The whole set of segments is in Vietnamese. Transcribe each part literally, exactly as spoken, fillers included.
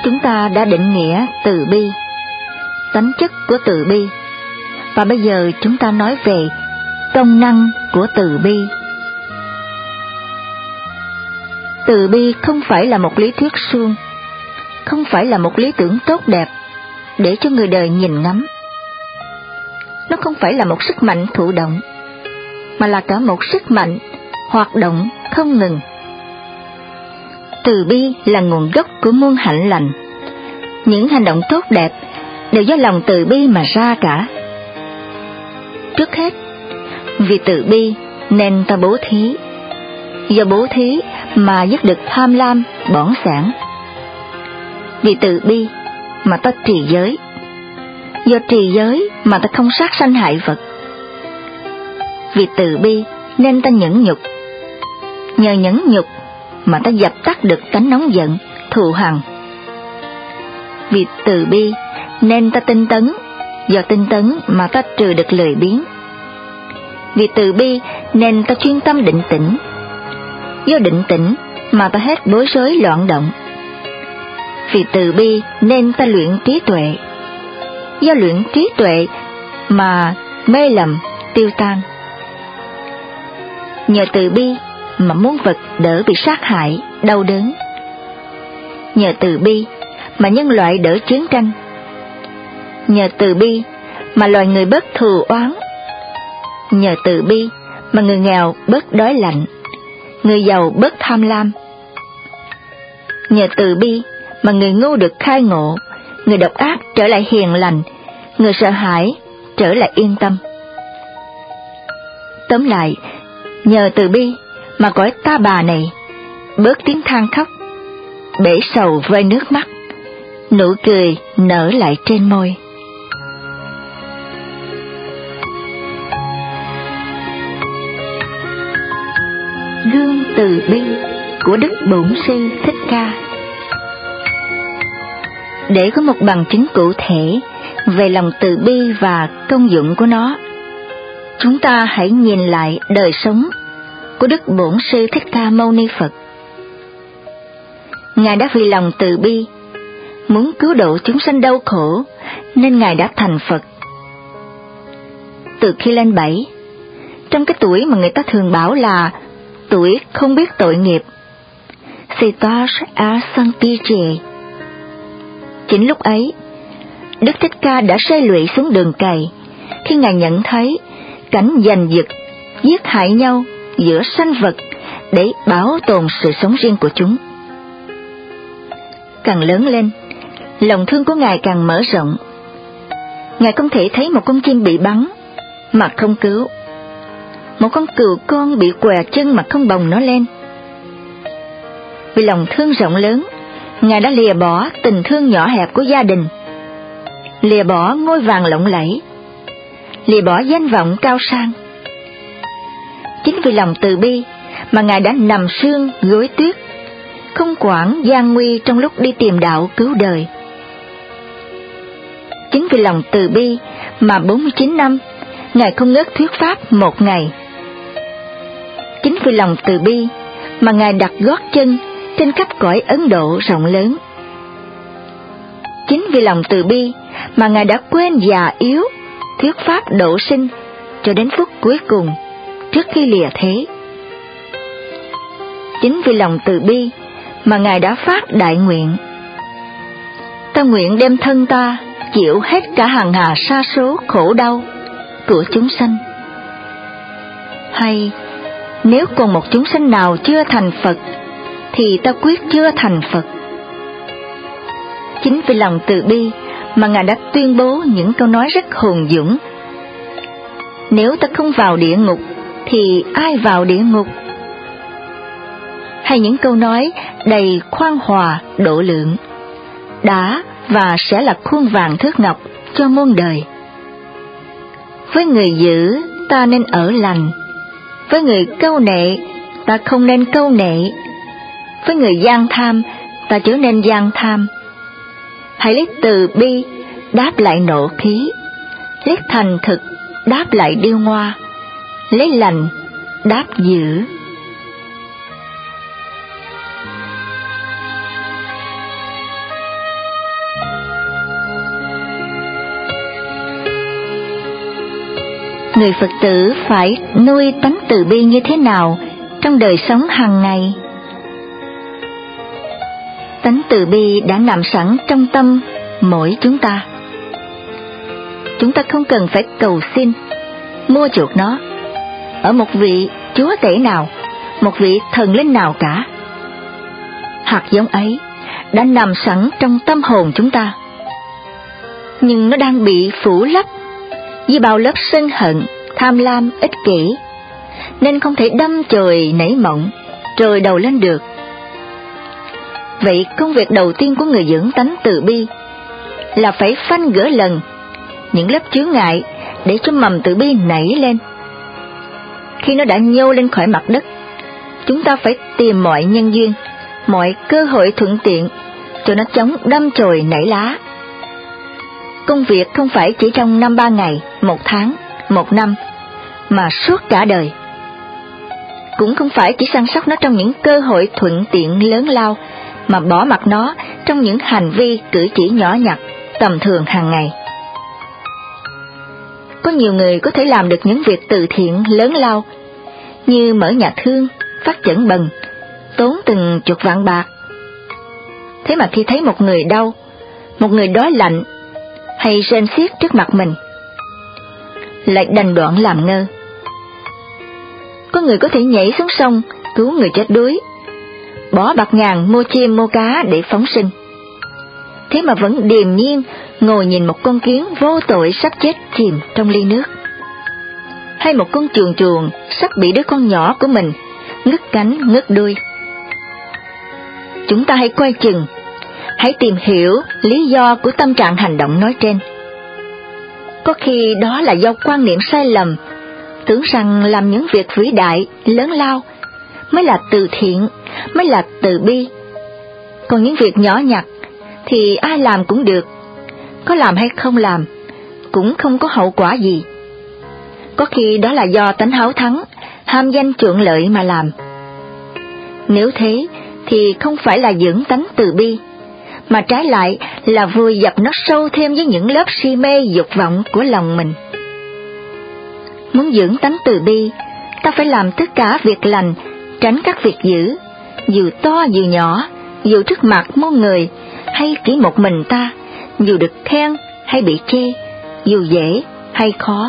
chúng ta đã định nghĩa từ bi, tánh chất của từ bi, và bây giờ chúng ta nói về công năng của từ bi. Từ bi không phải là một lý thuyết suông, không phải là một lý tưởng tốt đẹp để cho người đời nhìn ngắm. Nó không phải là một sức mạnh thụ động, mà là cả một sức mạnh hoạt động không ngừng. Từ bi là nguồn gốc của muôn hạnh lành. Những hành động tốt đẹp đều do lòng từ bi mà ra cả. Trước hết, vì từ bi nên ta bố thí. Do bố thí mà dứt được tham lam, bỏng sẻn. Vì từ bi mà ta trì giới. Do trì giới mà ta không sát sanh hại vật. Vì từ bi nên ta nhẫn nhục. Nhờ nhẫn nhục mà ta dập tắt được tánh nóng giận, thù hằn. Vì từ bi nên ta tinh tấn. Do tinh tấn mà ta trừ được lười biếng. Vì từ bi nên ta chuyên tâm định tĩnh. Do định tĩnh mà ta hết bối rối loạn động. Vì từ bi nên ta luyện trí tuệ. Do luyện trí tuệ mà mê lầm tiêu tan. Nhờ từ bi mà muôn vật đỡ bị sát hại, đau đớn. Nhờ từ bi mà nhân loại đỡ chiến tranh. Nhờ từ bi mà loài người bớt thù oán. Nhờ từ bi mà người nghèo bớt đói lạnh, người giàu bớt tham lam. Nhờ từ bi mà người ngu được khai ngộ, người độc ác trở lại hiền lành, người sợ hãi trở lại yên tâm. Tóm lại, nhờ từ bi mà cõi ta bà này bớt tiếng than khóc, bể sầu vơi nước mắt, nụ cười nở lại trên môi. Gương từ bi của Đức Bổn Sư Thích Ca. Để có một bằng chứng cụ thể về lòng từ bi và công dụng của nó, chúng ta hãy nhìn lại đời sống của Đức Bổn Sư Thích Ca Mâu Ni Phật. Ngài đã vì lòng từ bi, muốn cứu độ chúng sanh đau khổ, nên Ngài đã thành Phật. Từ khi lên bảy, trong cái tuổi mà người ta thường bảo là tuổi không biết tội nghiệp, Siddhartha Asantiche. Chính lúc ấy, Đức Thích Ca đã rơi lụy xuống đường cày khi Ngài nhận thấy cảnh giành giật, giết hại nhau giữa sanh vật để bảo tồn sự sống riêng của chúng. Càng lớn lên, lòng thương của Ngài càng mở rộng. Ngài không thể thấy một con chim bị bắn mà không cứu, một con cừu con bị què chân mà không bồng nó lên. Vì lòng thương rộng lớn, Ngài đã lìa bỏ tình thương nhỏ hẹp của gia đình, lìa bỏ ngôi vàng lộng lẫy, lìa bỏ danh vọng cao sang. Chính vì lòng từ bi mà Ngài đã nằm sương gối tuyết, không quản gian nguy trong lúc đi tìm đạo cứu đời. Chính vì lòng từ bi mà bốn mươi chín năm Ngài không ngớt thuyết pháp một ngày. Chính vì lòng từ bi mà Ngài đặt gót chân trên khắp cõi Ấn Độ rộng lớn. Chính vì lòng từ bi mà Ngài đã quên già yếu, thuyết pháp độ sinh cho đến phút cuối cùng trước khi lìa thế. Chính vì lòng từ bi mà Ngài đã phát đại nguyện: ta nguyện đem thân ta chịu hết cả hàng hà sa số khổ đau của chúng sanh. Hay nếu còn một chúng sanh nào chưa thành Phật, thì ta quyết chưa thành Phật. Chính vì lòng từ bi mà Ngài đã tuyên bố những câu nói rất hùng dũng: nếu ta không vào địa ngục, thì ai vào địa ngục? Hay những câu nói đầy khoan hòa độ lượng: đã và sẽ là khuôn vàng thước ngọc cho muôn đời. Với người dữ ta nên ở lành, với người câu nệ ta không nên câu nệ, với người gian tham ta trở nên gian tham. Hãy lấy từ bi đáp lại nộ khí, lấy thành thực đáp lại điêu ngoa, lấy lành đáp dữ. người Phật tử phải nuôi tánh từ bi như thế nào trong đời sống hàng ngày? Tánh từ bi đã nằm sẵn trong tâm mỗi chúng ta. Chúng ta không cần phải cầu xin, mua chuộc nó ở một vị chúa tể nào, một vị thần linh nào cả. Hạt giống ấy đã nằm sẵn trong tâm hồn chúng ta, nhưng nó đang bị phủ lấp với bao lớp sân hận, tham lam, ích kỷ, nên không thể đâm chồi nảy mộng, trồi đầu lên được. Vậy công việc đầu tiên của người dưỡng tánh từ bi là phải phanh gỡ lần những lớp chướng ngại để cho mầm từ bi nảy lên. Khi nó đã nhô lên khỏi mặt đất, chúng ta phải tìm mọi nhân duyên, mọi cơ hội thuận tiện cho nó chống đâm chồi nảy lá. Công việc không phải chỉ trong năm ba ngày, một tháng, một năm, mà suốt cả đời. Cũng không phải chỉ săn sóc nó trong những cơ hội thuận tiện lớn lao, mà bỏ mặc nó trong những hành vi cử chỉ nhỏ nhặt, tầm thường hàng ngày. Có nhiều người có thể làm được những việc từ thiện lớn lao, như mở nhà thương, phát chẩn bần, tốn từng chục vạn bạc. Thế mà khi thấy một người đau, một người đói lạnh, hay rên xiết trước mặt mình, lại đành đoạn làm ngơ. Có người có thể nhảy xuống sông cứu người chết đuối, bỏ bạc ngàn mua chim mua cá để phóng sinh, thế mà vẫn điềm nhiên ngồi nhìn một con kiến vô tội sắp chết chìm trong ly nước, hay một con chuồn chuồn sắp bị đứa con nhỏ của mình ngứt cánh ngứt đuôi. Chúng ta hãy quay chừng, hãy tìm hiểu lý do của tâm trạng hành động nói trên. Có khi đó là do quan niệm sai lầm, tưởng rằng làm những việc vĩ đại, lớn lao mới là từ thiện, mới là từ bi. Còn những việc nhỏ nhặt thì ai làm cũng được, có làm hay không làm cũng không có hậu quả gì. Có khi đó là do tánh háo thắng, ham danh chuộng lợi mà làm. Nếu thế thì không phải là dưỡng tánh từ bi, mà trái lại là vùi dập nó sâu thêm với những lớp si mê dục vọng của lòng mình. Muốn dưỡng tánh từ bi, ta phải làm tất cả việc lành, tránh các việc dữ, dù to dù nhỏ, dù trước mặt muôn người, hay chỉ một mình ta, dù được khen hay bị chê, dù dễ hay khó.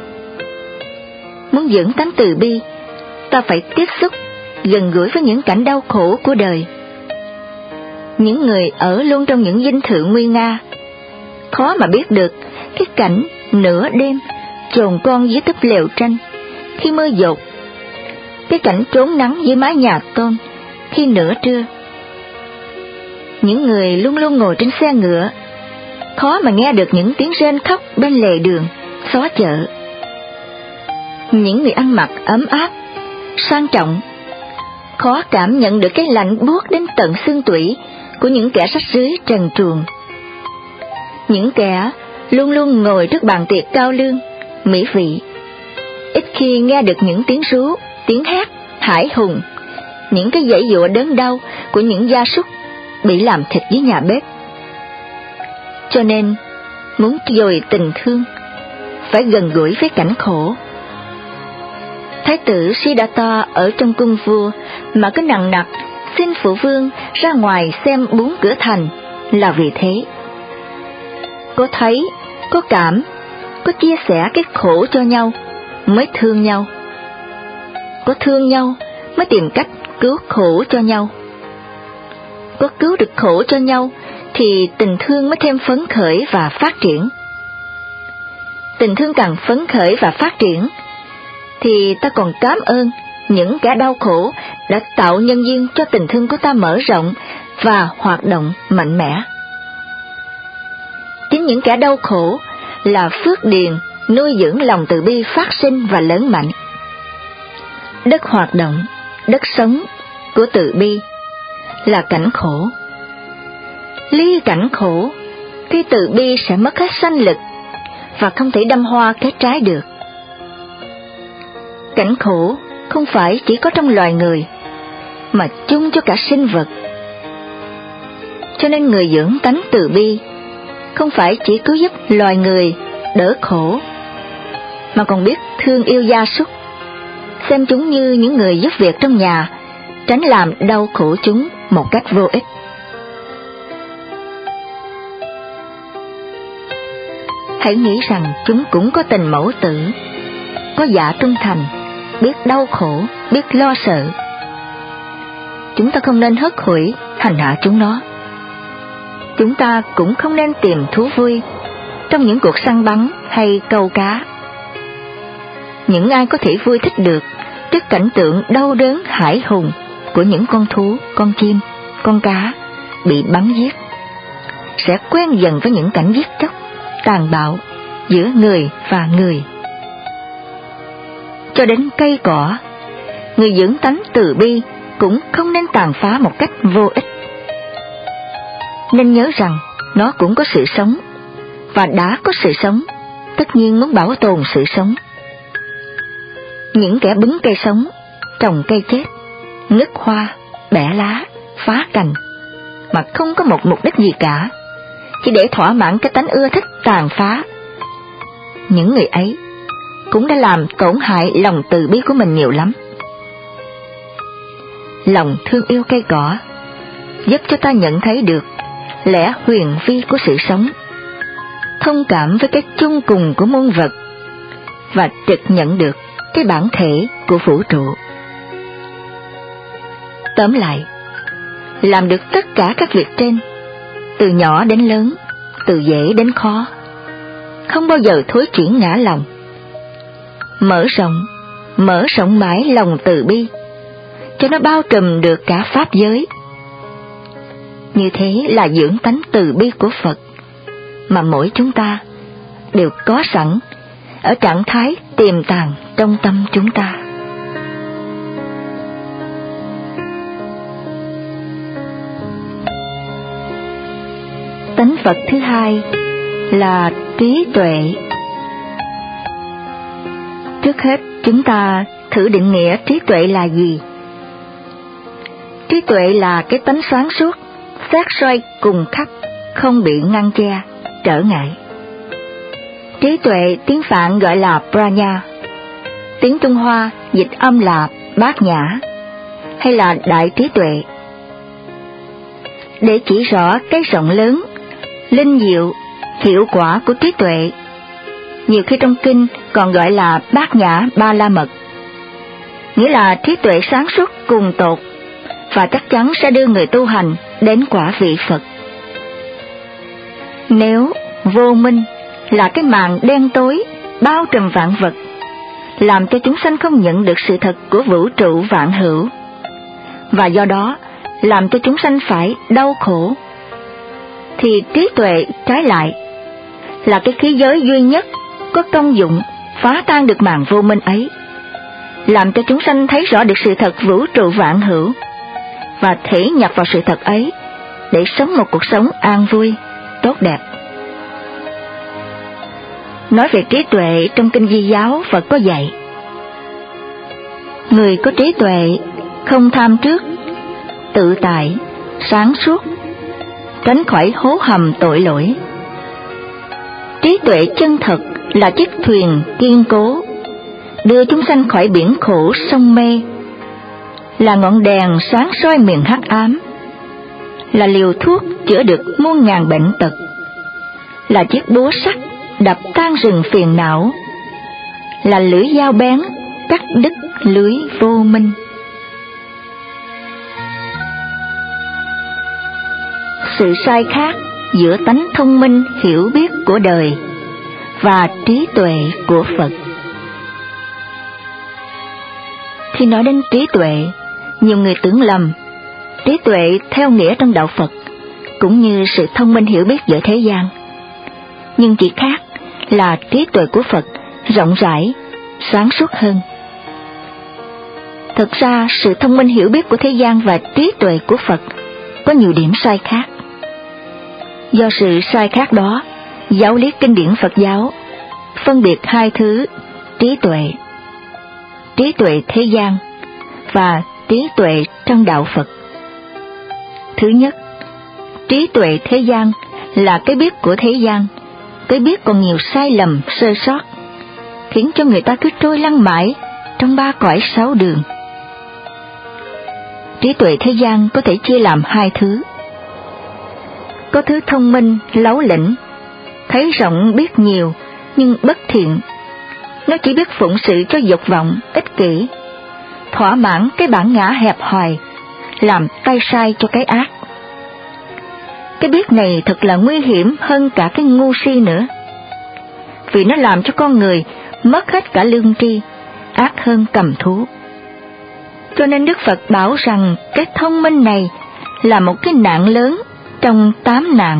Muốn dưỡng tánh từ bi, ta phải tiếp xúc, gần gũi với những cảnh đau khổ của đời. Những người ở luôn trong những dinh thự nguy nga, khó mà biết được cái cảnh nửa đêm chồn con dưới túp lều tranh khi mưa dột, cái cảnh trốn nắng dưới mái nhà tôn khi nửa trưa. Những người luôn luôn ngồi trên xe ngựa, khó mà nghe được những tiếng rên khóc bên lề đường, xó chợ. Những người ăn mặc ấm áp, sang trọng, khó cảm nhận được cái lạnh buốt đến tận xương tủy của những kẻ rách rưới trần truồng. Những kẻ luôn luôn ngồi trước bàn tiệc cao lương, mỹ vị, ít khi nghe được những tiếng ru, tiếng hát, hãi hùng, những cái giãy giụa đớn đau của những gia súc bị làm thịt dưới nhà bếp. Cho nên, muốn dồi tình thương, phải gần gũi với cảnh khổ. Thái tử Siddhartha ở trong cung vua mà cứ nằng nặc xin phụ vương ra ngoài xem bốn cửa thành là vì thế. Có thấy, có cảm, có chia sẻ cái khổ cho nhau mới thương nhau. Có thương nhau mới tìm cách cứu khổ cho nhau. Có cứu được khổ cho nhau thì tình thương mới thêm phấn khởi và phát triển. Tình thương càng phấn khởi và phát triển thì ta còn cảm ơn những kẻ đau khổ đã tạo nhân duyên cho tình thương của ta mở rộng và hoạt động mạnh mẽ. Chính những kẻ đau khổ là phước điền nuôi dưỡng lòng từ bi phát sinh và lớn mạnh. Đất hoạt động, đất sống của từ bi là cảnh khổ. Ly cảnh khổ, cái từ bi sẽ mất hết sanh lực và không thể đâm hoa kết trái được. Cảnh khổ không phải chỉ có trong loài người, mà chung cho cả sinh vật. Cho nên người dưỡng tánh từ bi không phải chỉ cứu giúp loài người đỡ khổ, mà còn biết thương yêu gia súc, xem chúng như những người giúp việc trong nhà, tránh làm đau khổ chúng một cách vô ích. Hãy nghĩ rằng chúng cũng có tình mẫu tử, có dạ trung thành, biết đau khổ, biết lo sợ. Chúng ta không nên hất hủi hành hạ chúng nó. Chúng ta cũng không nên tìm thú vui trong những cuộc săn bắn hay câu cá. Những ai có thể vui thích được trước cảnh tượng đau đớn hãi hùng của những con thú, con chim, con cá bị bắn giết, sẽ quen dần với những cảnh giết chóc, tàn bạo giữa người và người. Cho đến cây cỏ, người dưỡng tánh từ bi cũng không nên tàn phá một cách vô ích. Nên nhớ rằng nó cũng có sự sống, và đã có sự sống, tất nhiên muốn bảo tồn sự sống. Những kẻ bứng cây sống, trồng cây chết, ngất hoa, bẻ lá, phá cành, mà không có một mục đích gì cả, chỉ để thỏa mãn cái tánh ưa thích tàn phá. Những người ấy cũng đã làm tổn hại lòng từ bi của mình nhiều lắm. Lòng thương yêu cây cỏ giúp cho ta nhận thấy được lẽ huyền vi của sự sống, thông cảm với cái chung cùng của muôn vật, và trực nhận được cái bản thể của vũ trụ. Tóm lại, làm được tất cả các việc trên, từ nhỏ đến lớn, từ dễ đến khó, không bao giờ thối chuyển ngã lòng. Mở rộng, mở rộng mãi lòng từ bi, cho nó bao trùm được cả pháp giới. Như thế là dưỡng tánh từ bi của Phật, mà mỗi chúng ta đều có sẵn ở trạng thái tiềm tàng trong tâm chúng ta. Tánh Phật thứ hai là trí tuệ. Trước hết, chúng ta thử định nghĩa trí tuệ là gì. Trí tuệ là cái tánh sáng suốt, xét soi cùng khắp, không bị ngăn che, trở ngại. Trí tuệ tiếng Phạn gọi là Prajna, tiếng Trung Hoa dịch âm là bát nhã, hay là đại trí tuệ. Để chỉ rõ cái rộng lớn, linh diệu, hiệu quả của trí tuệ, nhiều khi trong kinh còn gọi là bát nhã ba la mật, nghĩa là trí tuệ sáng suốt cùng tột, và chắc chắn sẽ đưa người tu hành đến quả vị Phật. Nếu vô minh là cái màn đen tối bao trùm vạn vật, làm cho chúng sanh không nhận được sự thật của vũ trụ vạn hữu, và do đó làm cho chúng sanh phải đau khổ, thì trí tuệ trái lại là cái khí giới duy nhất có công dụng phá tan được màn vô minh ấy, làm cho chúng sanh thấy rõ được sự thật vũ trụ vạn hữu, và thể nhập vào sự thật ấy để sống một cuộc sống an vui, tốt đẹp. Nói về trí tuệ, trong kinh Di Giáo, Phật có dạy: người có trí tuệ không tham trước, tự tại, sáng suốt, tránh khỏi hố hầm tội lỗi. Trí tuệ chân thật là chiếc thuyền kiên cố, đưa chúng sanh khỏi biển khổ sông mê, là ngọn đèn sáng soi miền hắc ám, là liều thuốc chữa được muôn ngàn bệnh tật, là chiếc búa sắt đập tan rừng phiền não, là lưỡi dao bén cắt đứt lưới vô minh. Sự sai khác giữa tánh thông minh hiểu biết của đời và trí tuệ của Phật. Khi nói đến trí tuệ, nhiều người tưởng lầm trí tuệ theo nghĩa trong đạo Phật cũng như sự thông minh hiểu biết giữa thế gian, nhưng chỉ khác là trí tuệ của Phật rộng rãi, sáng suốt hơn. Thực ra, sự thông minh hiểu biết của thế gian và trí tuệ của Phật có nhiều điểm sai khác. Do sự sai khác đó, giáo lý kinh điển Phật giáo phân biệt hai thứ trí tuệ, trí tuệ thế gian và trí tuệ trong đạo Phật. Thứ nhất, trí tuệ thế gian là cái biết của thế gian, cái biết còn nhiều sai lầm, sơ sót, khiến cho người ta cứ trôi lăn mãi trong ba cõi sáu đường. Trí tuệ thế gian có thể chia làm hai thứ. Có thứ thông minh, láo lĩnh, thấy rộng biết nhiều, nhưng bất thiện. Nó chỉ biết phụng sự cho dục vọng, ích kỷ, thỏa mãn cái bản ngã hẹp hòi, làm tay sai cho cái ác. Cái biết này thật là nguy hiểm hơn cả cái ngu si nữa, vì nó làm cho con người mất hết cả lương tri, ác hơn cầm thú. Cho nên Đức Phật bảo rằng cái thông minh này là một cái nạn lớn trong tám nạn.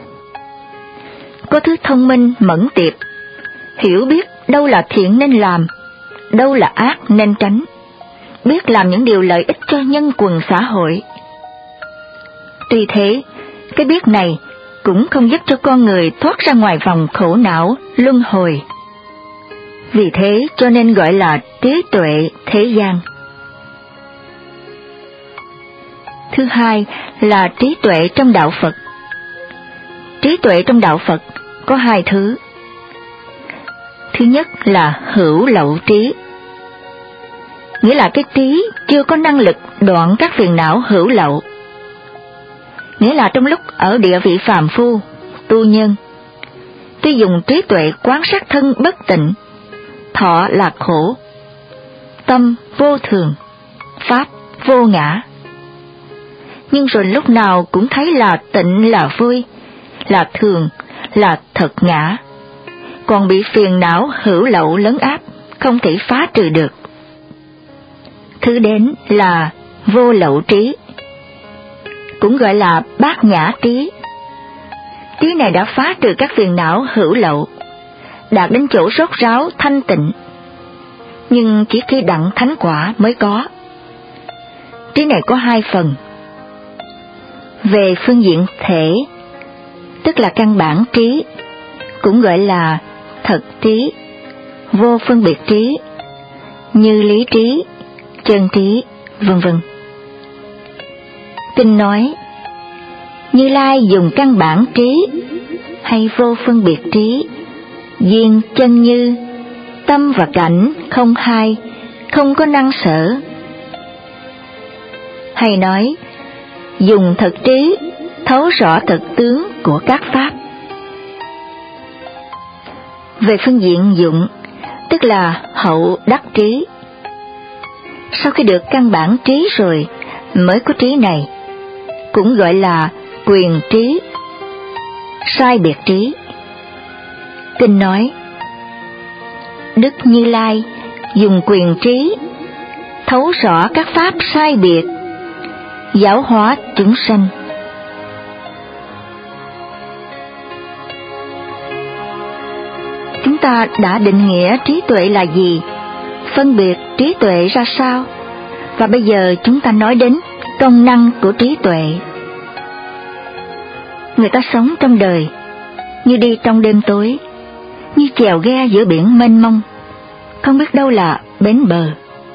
Có thứ thông minh mẫn tiệp, hiểu biết đâu là thiện nên làm, đâu là ác nên tránh, biết làm những điều lợi ích cho nhân quần xã hội. Tuy thế, cái biết này cũng không giúp cho con người thoát ra ngoài vòng khổ não, luân hồi. Vì thế cho nên gọi là trí tuệ thế gian. Thứ hai là trí tuệ trong đạo Phật. Trí tuệ trong đạo Phật có hai thứ. Thứ nhất là hữu lậu trí, nghĩa là cái trí chưa có năng lực đoạn các phiền não hữu lậu. Nghĩa là trong lúc ở địa vị phàm phu, tu nhân, tuy dùng trí tuệ quán sát thân bất tịnh, thọ là khổ, tâm vô thường, pháp vô ngã, nhưng rồi lúc nào cũng thấy là tịnh là vui, là thường, là thật ngã, còn bị phiền não hữu lậu lấn áp, không thể phá trừ được. Thứ đến là vô lậu trí, cũng gọi là bát nhã trí. Trí này đã phá trừ các phiền não hữu lậu, đạt đến chỗ rốt ráo thanh tịnh, nhưng chỉ khi đặng thánh quả mới có. Trí này có hai phần. Về phương diện thể, tức là căn bản trí, cũng gọi là thật trí, vô phân biệt trí, như lý trí, chân trí, vân vân. Kinh nói, Như Lai dùng căn bản trí hay vô phân biệt trí, duyên chân như, tâm và cảnh không hai, không có năng sở. Hay nói, dùng thật trí, thấu rõ thực tướng của các pháp. Về phương diện dụng, tức là hậu đắc trí. Sau khi được căn bản trí rồi, mới có trí này, cũng gọi là quyền trí, sai biệt trí. Kinh nói, Đức Như Lai dùng quyền trí, thấu rõ các pháp sai biệt, giáo hóa chúng sanh. Chúng ta đã định nghĩa trí tuệ là gì, phân biệt trí tuệ ra sao, và bây giờ chúng ta nói đến công năng của trí tuệ. Người ta sống trong đời như đi trong đêm tối, như chèo ghe giữa biển mênh mông, không biết đâu là bến bờ.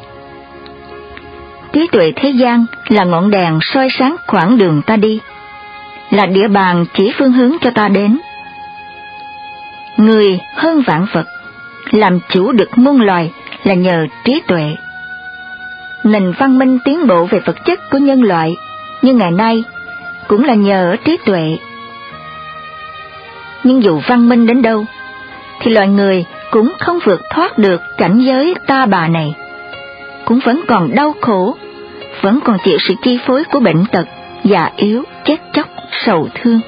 Trí tuệ thế gian là ngọn đèn soi sáng khoảng đường ta đi, là địa bàn chỉ phương hướng cho ta đến. Người hơn vạn vật, làm chủ được muôn loài là nhờ trí tuệ. Nền văn minh tiến bộ về vật chất của nhân loại như ngày nay cũng là nhờ trí tuệ. Nhưng dù văn minh đến đâu, thì loài người cũng không vượt thoát được cảnh giới ta bà này, cũng vẫn còn đau khổ, vẫn còn chịu sự chi phối của bệnh tật, già yếu, chết chóc, sầu thương.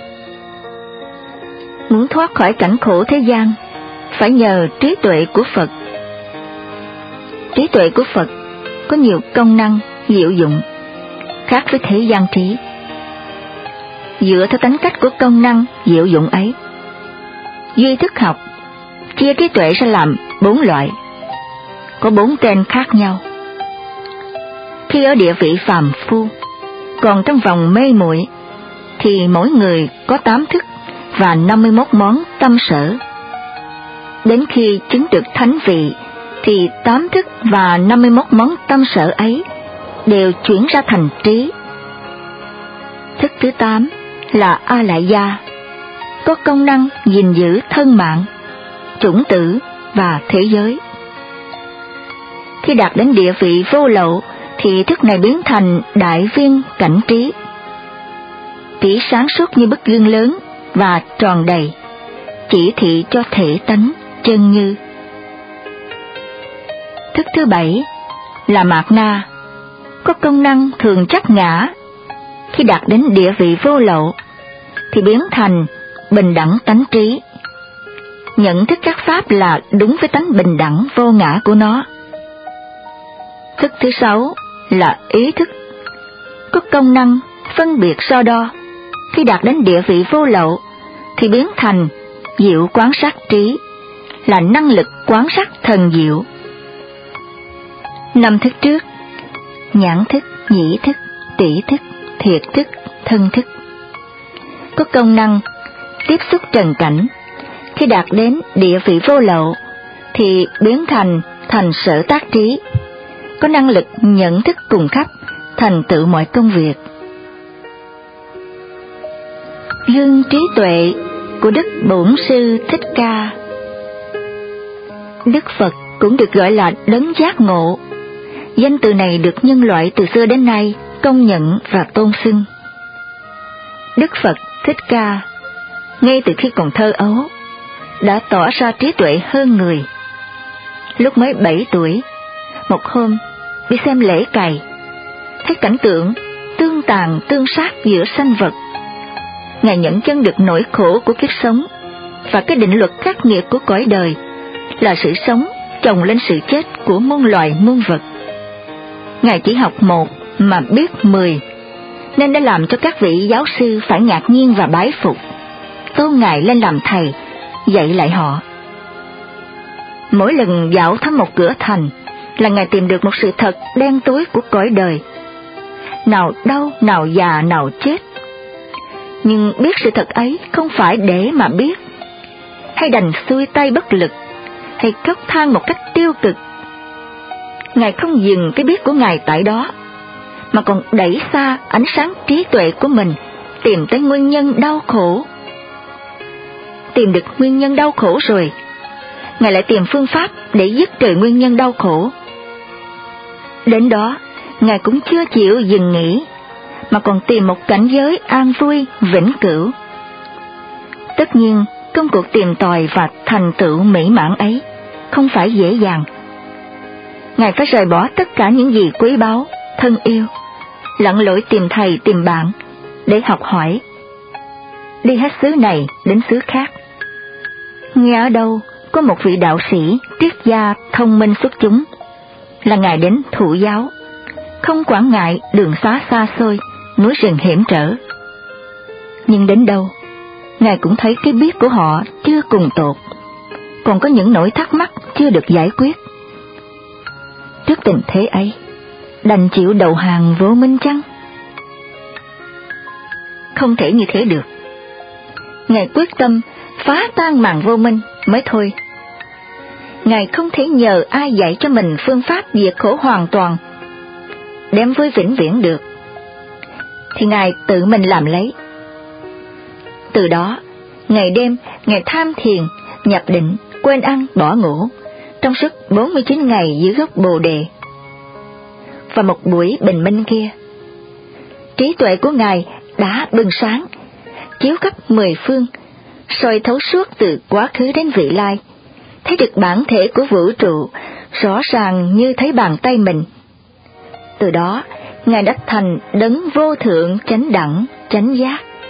Muốn thoát khỏi cảnh khổ thế gian, phải nhờ trí tuệ của Phật. Trí tuệ của Phật có nhiều công năng, diệu dụng, khác với thế gian trí. Dựa theo tính cách của công năng, diệu dụng ấy, duy thức học chia trí tuệ ra làm bốn loại, có bốn tên khác nhau. Khi ở địa vị phàm phu, còn trong vòng mê muội, thì mỗi người có tám thức và năm mươi mốt món tâm sở. Đến khi chứng được thánh vị, thì tám thức và năm mươi mốt món tâm sở ấy đều chuyển ra thành trí. Thức thứ tám là A Lại Gia, có công năng gìn giữ thân mạng, chủng tử và thế giới. Khi đạt đến địa vị vô lậu, thì thức này biến thành đại viên cảnh trí. Trí sáng suốt như bức gương lớn và tròn đầy, chỉ thị cho thể tánh chân như. Thức thứ bảy là mạt na, có công năng thường trắc ngã. Khi đạt đến địa vị vô lậu, thì biến thành bình đẳng tánh trí, nhận thức các pháp là đúng với tánh bình đẳng vô ngã của nó. Thức thứ sáu là ý thức, có công năng phân biệt so đo. Khi đạt đến địa vị vô lậu, thì biến thành diệu quán sát trí, là năng lực quán sát thần diệu. Năm thức trước, nhãn thức, nhĩ thức, tỷ thức, thiệt thức, thân thức, có công năng tiếp xúc trần cảnh. Khi đạt đến địa vị vô lậu, thì biến thành thành sở tác trí, có năng lực nhận thức cùng khắp, thành tựu mọi công việc. Gương trí tuệ của Đức Bổn Sư Thích Ca. Đức Phật cũng được gọi là đấng giác ngộ. Danh từ này được nhân loại từ xưa đến nay công nhận và tôn xưng. Đức Phật Thích Ca, ngay từ khi còn thơ ấu, đã tỏ ra trí tuệ hơn người. Lúc mới bảy tuổi, một hôm đi xem lễ cày, thấy cảnh tượng tương tàn tương sát giữa sanh vật. Ngài nhận chân được nỗi khổ của kiếp sống và cái định luật khắc nghiệt của cõi đời là sự sống chồng lên sự chết của muôn loài muôn vật. Ngài chỉ học một mà biết mười, nên đã làm cho các vị giáo sư phải ngạc nhiên và bái phục, tôn Ngài lên làm thầy, dạy lại họ. Mỗi lần dạo thăm một cửa thành là Ngài tìm được một sự thật đen tối của cõi đời, nào đau, nào già, nào chết. Nhưng biết sự thật ấy không phải để mà biết, hay đành xuôi tay bất lực, hay khóc than một cách tiêu cực. Ngài không dừng cái biết của Ngài tại đó, mà còn đẩy xa ánh sáng trí tuệ của mình, tìm tới nguyên nhân đau khổ. Tìm được nguyên nhân đau khổ rồi, Ngài lại tìm phương pháp để dứt trừ nguyên nhân đau khổ. Đến đó, Ngài cũng chưa chịu dừng nghỉ, mà còn tìm một cảnh giới an vui vĩnh cửu. Tất nhiên, công cuộc tìm tòi và thành tựu mỹ mãn ấy không phải dễ dàng. Ngài phải rời bỏ tất cả những gì quý báu, thân yêu, lặn lội tìm thầy tìm bạn để học hỏi, đi hết xứ này đến xứ khác. Nghe ở đâu có một vị đạo sĩ triết gia thông minh xuất chúng, là Ngài đến thụ giáo, không quản ngại đường xá xa xôi, núi rừng hiểm trở. Nhưng đến đâu, Ngài cũng thấy cái biết của họ chưa cùng tột, còn có những nỗi thắc mắc chưa được giải quyết. Trước tình thế ấy, đành chịu đầu hàng vô minh chăng? Không thể như thế được. Ngài quyết tâm phá tan màn vô minh mới thôi. Ngài không thể nhờ ai dạy cho mình phương pháp diệt khổ hoàn toàn, đem với vĩnh viễn được, thì Ngài tự mình làm lấy. Từ đó, ngày đêm Ngài tham thiền, nhập định, quên ăn, bỏ ngủ, trong suốt bốn mươi chín ngày dưới gốc Bồ Đề. Và một buổi bình minh kia, trí tuệ của Ngài đã bừng sáng, chiếu khắp mười phương, soi thấu suốt từ quá khứ đến vị lai, thấy được bản thể của vũ trụ rõ ràng như thấy bàn tay mình. Từ đó, Ngài đã thành đấng vô thượng chánh đẳng, chánh giác.